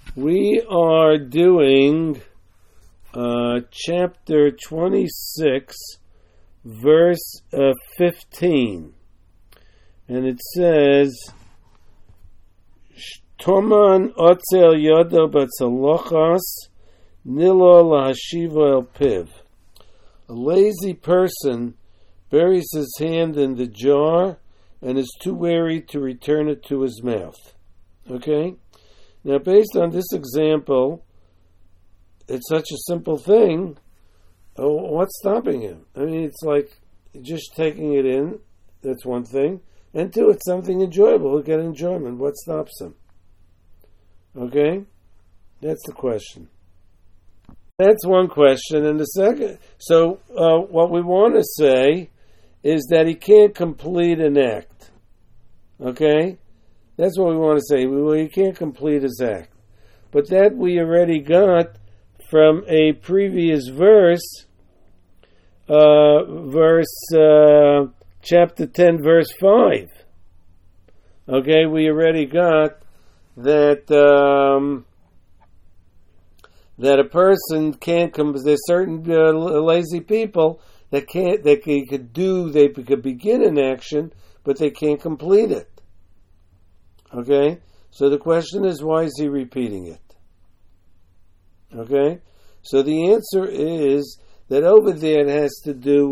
We are doing chapter 26, verse 15. And it says, Toman otzel yodo batzalochas nilo lahashiva el piv. A lazy person buries his hand in the jar and is too wary to return it to his mouth. Okay? Now, based on this example, it's such a simple thing. What's stopping him? I mean, it's like just taking it in. That's one thing. And two, it's something enjoyable. He'll get enjoyment. What stops him? Okay? That's the question. That's one question. And the second, so what we want to say is that he can't complete an act. Okay? That's what we want to say. Well, he can't complete his act. But that we already got from a previous verse, chapter 10, verse 5. Okay, we already got that that a person can't come. There's certain lazy people that can't. They could begin an action, but they can't complete it. Okay, so the question is, why is he repeating it? Okay, so the answer is that over there it has to do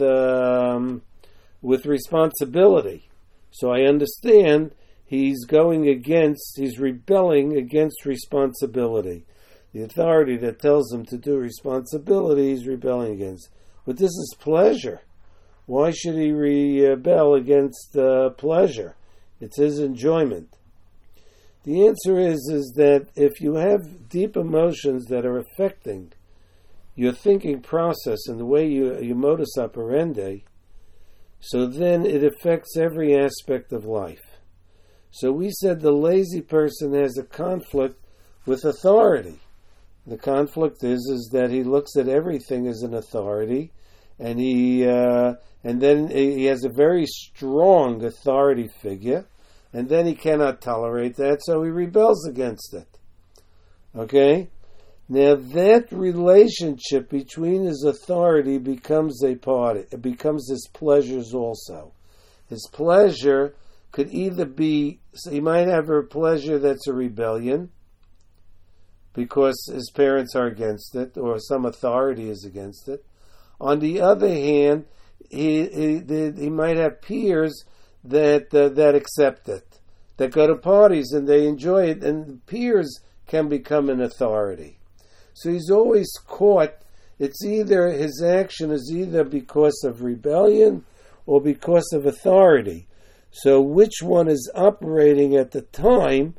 with responsibility. So I understand he's rebelling against responsibility. The authority that tells him to do responsibility he's rebelling against. But this is pleasure. Why should he rebel against pleasure? It's his enjoyment. The answer is that if you have deep emotions that are affecting your thinking process and the way you modus operandi, so then it affects every aspect of life. So we said the lazy person has a conflict with authority. The conflict is that he looks at everything as an authority, and then he has a very strong authority figure, and then he cannot tolerate that, so he rebels against it. Okay? Now that relationship between his authority becomes a part. It becomes his pleasures also. His pleasure could either be, so he might have a pleasure that's a rebellion, because his parents are against it, or some authority is against it. On the other hand, he might have peers that accept it, that go to parties and they enjoy it, and peers can become an authority. So he's always caught. It's either his action is either because of rebellion or because of authority. So which one is operating at the time?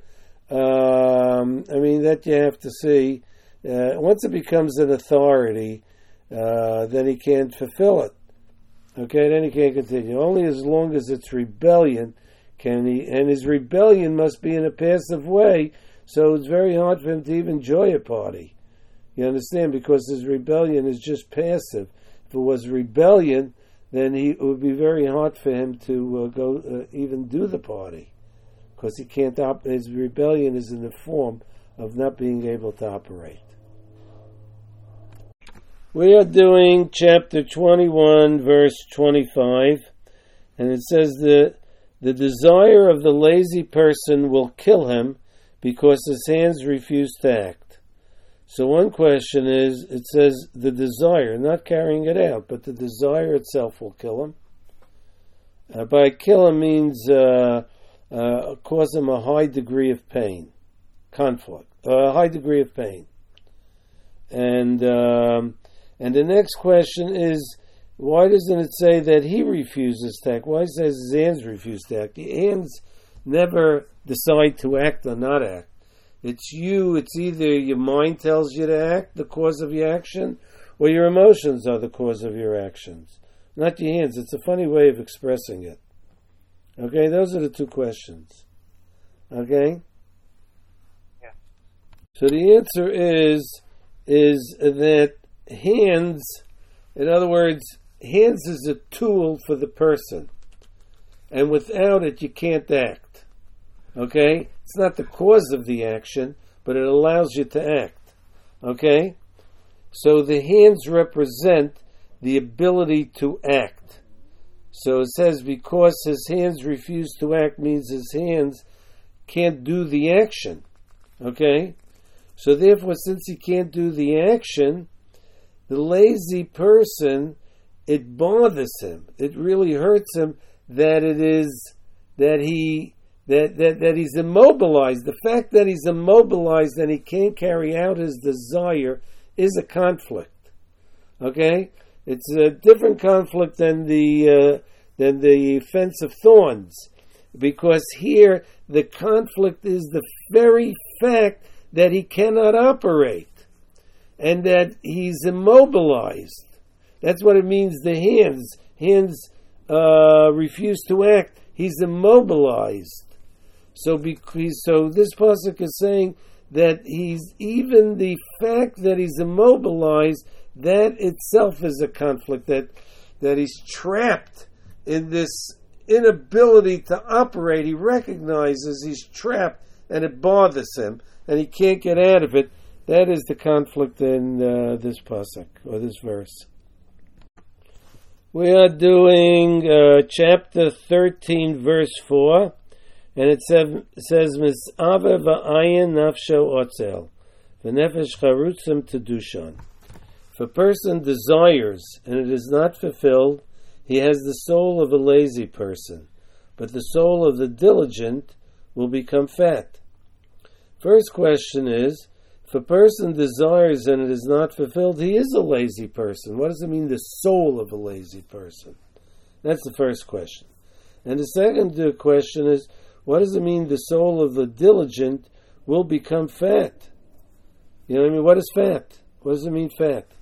That you have to see. Once it becomes an authority, then he can't fulfill it. Okay, then he can't continue. Only as long as it's rebellion can he, and his rebellion must be in a passive way, so it's very hard for him to even enjoy a party. You understand? Because his rebellion is just passive. If it was rebellion, then it would be very hard for him to even do the party, because he can't. His rebellion is in the form of not being able to operate. We are doing chapter 21, verse 25, and it says the desire of the lazy person will kill him because his hands refuse to act. So one question is, it says the desire, not carrying it out, but the desire itself will kill him. By kill him means cause him a high degree of pain, conflict, a high degree of pain. And the next question is, why doesn't it say that he refuses to act? Why does it say his hands refuse to act? The hands never decide to act or not act. It's either your mind tells you to act, the cause of your action, or your emotions are the cause of your actions. Not your hands. It's a funny way of expressing it. Okay, those are the two questions. Okay? Yeah. So the answer is that hands, in other words, hands is a tool for the person. And without it, you can't act. Okay? It's not the cause of the action, but it allows you to act. Okay? So the hands represent the ability to act. So it says because his hands refuse to act means his hands can't do the action. Okay? So therefore, since he can't do the action, the lazy person, it bothers him. It really hurts him that he's immobilized. The fact that he's immobilized and he can't carry out his desire is a conflict. Okay? It's a different conflict than the fence of thorns, because here the conflict is the very fact that he cannot operate and that he's immobilized. That's what it means. The hands refuse to act. He's immobilized. So this pasuk is saying that even the fact that he's immobilized, that itself is a conflict, that he's trapped in this inability to operate. He recognizes he's trapped and it bothers him and he can't get out of it. That is the conflict in this pasuk, or this verse. We are doing chapter 13, verse 4, and it says, Mis'ave v'ayin nafsho otzel, v'nefesh charutzim tedushan. If a person desires and it is not fulfilled, he has the soul of a lazy person, but the soul of the diligent will become fat. First question is, if a person desires and it is not fulfilled, he is a lazy person. What does it mean, the soul of a lazy person? That's the first question. And the second question is, what does it mean the soul of the diligent will become fat? You know what I mean? What is fat? What does it mean, fat?